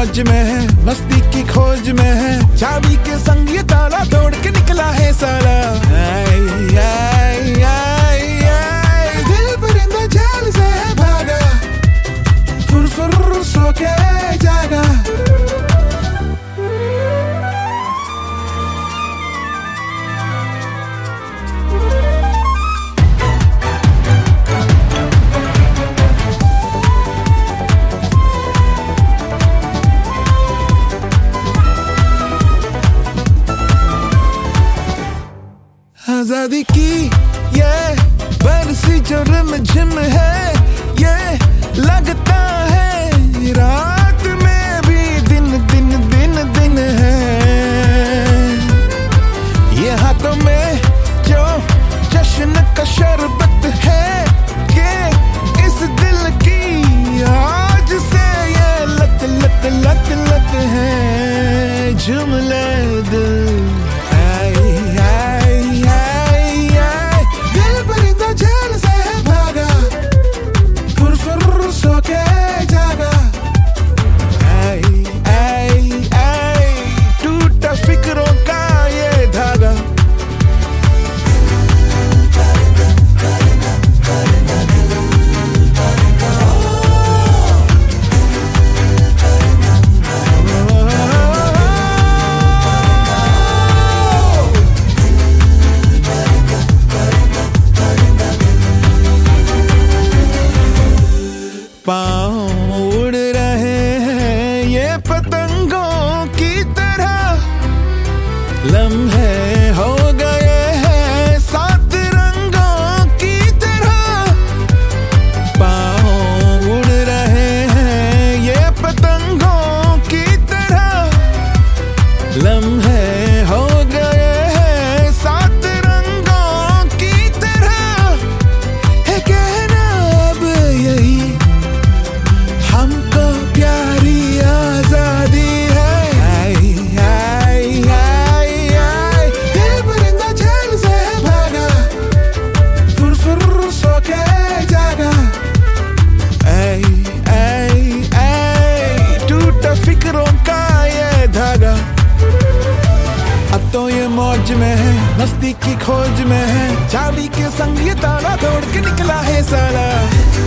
मौज में है, मस्ती की खोज में है, चाबी के संग ये ताला तोड़ के निकला है साला। आई आई आई आई दिल परिंदा जाल से भागा, फुर फुर सो के जागा। आजादी की ये बरसी जो रिमझिम है, ये लगता है रात में भी दिन दिन दिन दिन है। ये हाथों में जो जश्न का शरबत है, ये इस दिल की आज से ये लत लत लत लत है। जुमले दिल पाँव उड़ रहे हैं ये पतंगों की तरह, लम्हे हो गए हैं सात रंगों की तरह। पाँव उड़ रहे हैं ये पतंगों की तरह, लम्हे हो गए हैं सात रंगों की तरह। है कहना अब यही हमको प्यारी आजादी है। आई आई आई आई दिल परिंदा जाल से भागा, फुर फुर सो के जागा। आई आई आई टूटा फिक्रों का ये धागा। अब तो ये मौज में है, मस्ती की खोज में है, चाबी के संग ये ताला तोड़ के निकला है साला।